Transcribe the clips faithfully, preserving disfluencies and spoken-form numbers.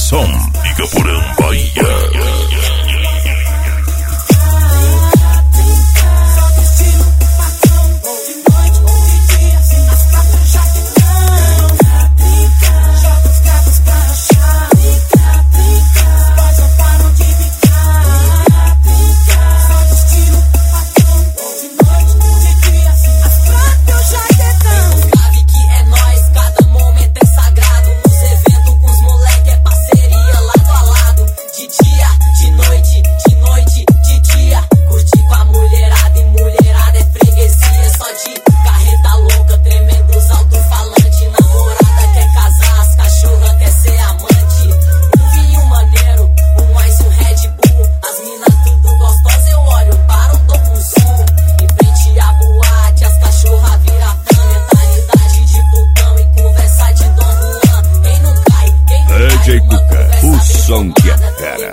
Som, Igaporã, Bahia. D J Cuca, o som que é fera.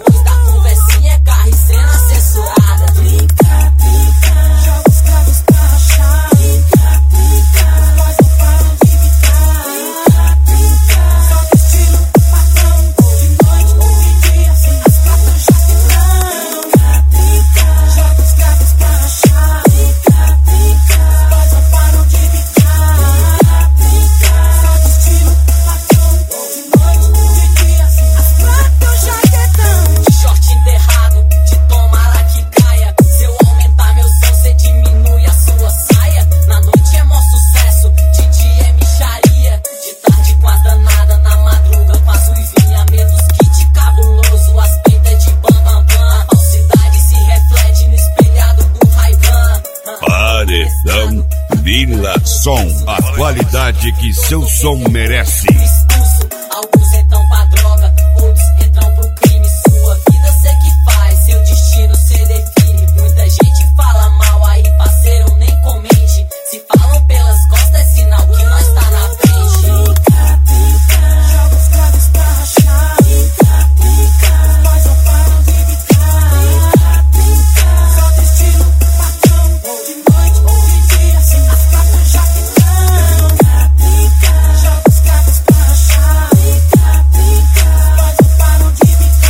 Vila Som, a qualidade que seu som merece. Alguns entram pra droga, outros entram pro crime. Sua vida cê que faz, seu destino cê define. Muita gente fala mal aí, parceiro, nem comente. Se falam pelas costas, é sinal que nós tá na frente. Pica, pica, joga os cravos pra rachar. Pica, pica, nós não param de picar. Pica, pica, só destino patrão. Ou de noite ou de dia, assim as pratas já que não. Pica, pica, joga os cravos pra rachar. Pica, pica, nós não param de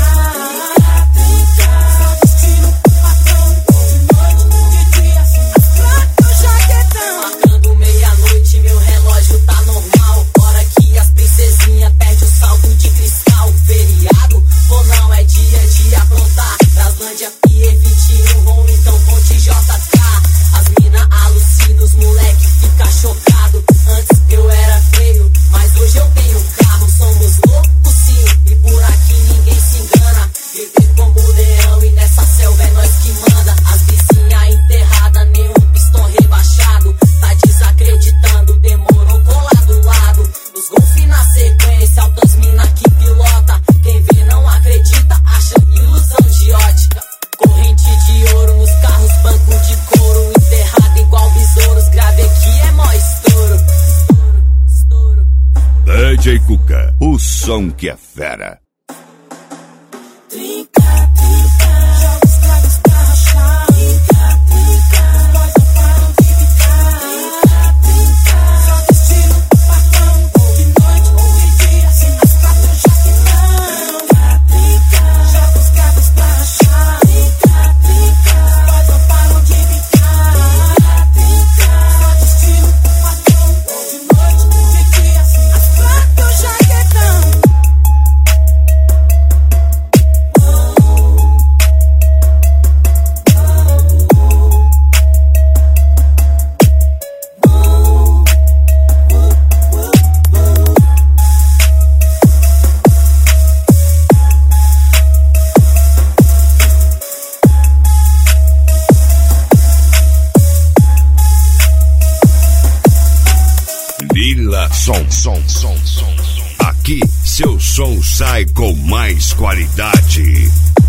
picar. Pica, pica, só destino patrão. Ou de noite ou de dia, assim as pratas já que não. Marcando meia-noite, meu relógio tá normal. Hora que as princesinhas perdem o salto de cristal. Feriado ou não é dia de aprontar. Braslândia e evite um ou então ponte J K. As mina alucina, os moleque fica chocado. Antes eu era feio, mas hoje eu tenho carro. Somos loucos sim, e por aqui ninguém se engana. Viver como leão e nessa selva é nós que manda. As vizinhas enterradas, nenhum pistão rebaixado. Tá desacreditando, demorou colar do lado. Os golfe na sequência, altas mina que pilota. Quem vê não acredita, acha ilusão de ótica. Corrente de ouro nos carros, banco de couro. Enterrado igual besouros, grave aqui é mó estouro. Estouro, estouro. D J Cuca, o som que é fera. Trinca, trinca, joga os cravos pra rachar. Trinca, trinca, nós não param de picar. Trinca, trinca, só destino patrão. Ou de noite ou de dia, assim as pratas já que não. Trinca, trinca, joga os cravos pra rachar. Trinca, trinca, nós não param de picar. Trinca, só destino patrão. Ou de noite ou de dia, assim as pratas já que não. Vila Som, som, som, som, som. Aqui seu som sai com mais qualidade.